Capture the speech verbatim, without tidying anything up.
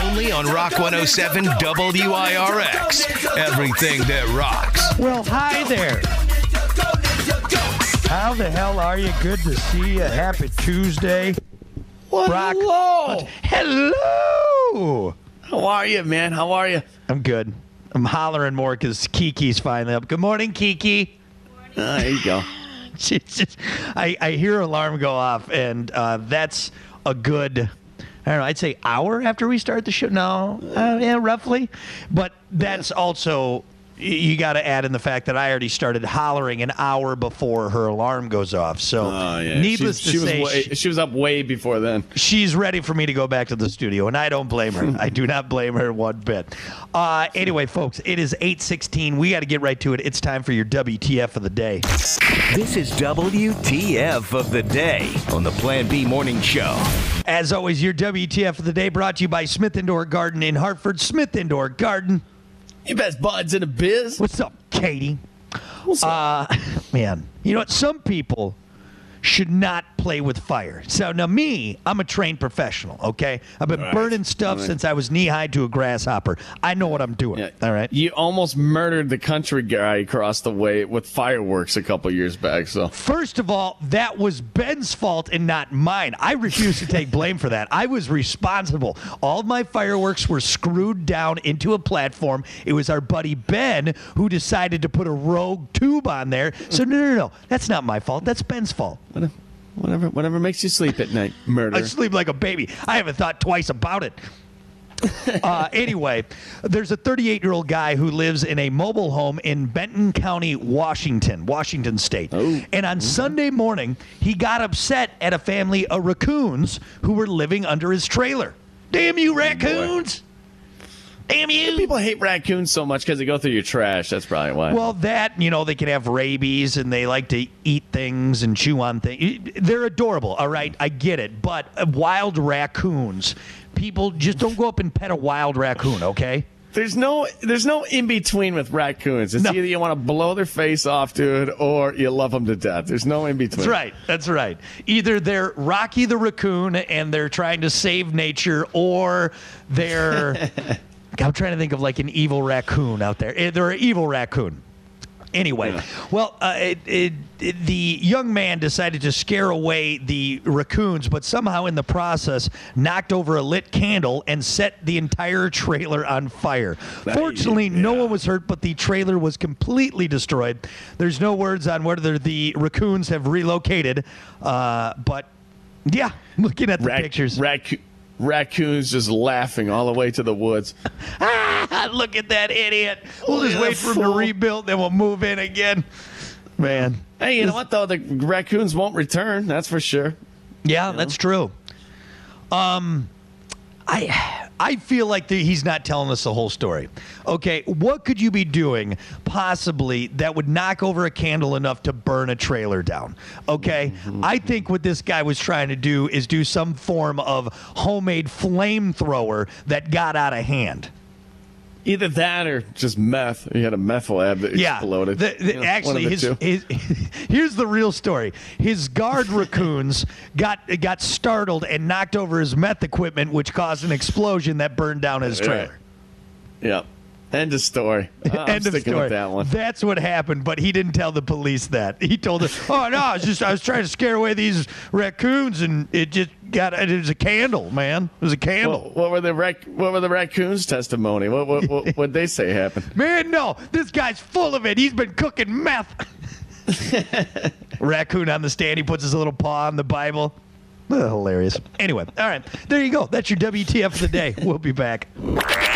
only on Rock one oh seven W I R X. Everything that rocks. Well, hi there. How the hell are you? Good to see you. Happy Tuesday. What? Rock. Hello. Hello. How are you, man? How are you? I'm good. I'm hollering more because Kiki's finally up. Good morning, Kiki. Uh, there you go. Just, I, I hear alarm go off, and uh, that's a good, I don't know, I'd say hour after we start the show. No, uh, yeah, roughly. But that's also, you got to add in the fact that I already started hollering an hour before her alarm goes off. So, Oh, yeah. needless she, to she say, was way, she, she was up way before then. she's ready for me to go back to the studio, and I don't blame her. I do not blame her one bit. Uh, anyway, folks, it is eight sixteen. We got to get right to it. It's time for your W T F of the day. This is W T F of the day on the Plan B Morning Show. As always, your W T F of the day brought to you by Smith Indoor Garden in Hartford. Smith Indoor Garden. You best buds in the biz. What's up, Katie? What's up? Uh, man, you know what? Some people should not play with fire. So now me, I'm a trained professional, okay? I've been Right. burning stuff Right. since I was knee-high to a grasshopper. I know what I'm doing, Yeah. all right? You almost murdered the country guy across the way with fireworks a couple years back. So First of all, that was Ben's fault and not mine. I refuse to take blame for that. I was responsible. All of my fireworks were screwed down into a platform. It was our buddy Ben who decided to put a rogue tube on there. So no, no, no. That's not my fault. That's Ben's fault. whatever, whatever makes you sleep at night, murder. I sleep like a baby. I haven't thought twice about it. uh, anyway, there's a thirty-eight-year-old guy who lives in a mobile home in Benton County, Washington, Washington State. Oh. And on Sunday morning, he got upset at a family of raccoons who were living under his trailer. Damn you, raccoons! Damn you! People hate raccoons so much because they go through your trash. That's probably why. Well, that, you know, they can have rabies and they like to eat things and chew on things. They're adorable, all right? I get it. But uh, wild raccoons, people just don't go up and pet a wild raccoon, okay? There's no there's no in between with raccoons. It's No. either you want to blow their face off, dude, or you love them to death. There's no in between. That's right. That's right. Either they're Rocky the Raccoon and they're trying to save nature, or they're... I'm trying to think of like an evil raccoon out there. Eh, They're an evil raccoon. Anyway, Yeah. well, uh, it, it, it, the young man decided to scare away the raccoons, but somehow in the process knocked over a lit candle and set the entire trailer on fire. Fortunately, no yeah. one was hurt, but the trailer was completely destroyed. There's no words on whether the raccoons have relocated, uh, but yeah, looking at the Rac- pictures. racco- raccoons just laughing all the way to the woods. Ah, look at that idiot. We'll Look just at wait that for him to fool. rebuild, then we'll move in again. Man. Hey, you know what, though? The raccoons won't return. That's for sure. Yeah, that's true. Um, I I feel like the, he's not telling us the whole story. Okay, what could you be doing possibly that would knock over a candle enough to burn a trailer down? Okay, I think what this guy was trying to do is do some form of homemade flamethrower that got out of hand. Either that or just meth. He had a meth lab that Yeah, exploded. the- the- You know, one actually, of his, the two. his here's the real story. His guard raccoons got got startled and knocked over his meth equipment, which caused an explosion that burned down his Yeah. trailer. Yeah. End of story. I'm End of sticking story. with that one. That's what happened, but he didn't tell the police that. He told them, "Oh no, I was just I was trying to scare away these raccoons, and it just got it was a candle, man. It was a candle." What, what were the rac- What were the raccoons' testimony? What what what would they say happened? Man, no, this guy's full of it. He's been cooking meth. Raccoon on the stand. He puts his little paw on the Bible. Oh, hilarious. Anyway, all right. There you go. That's your W T F of the day. We'll be back.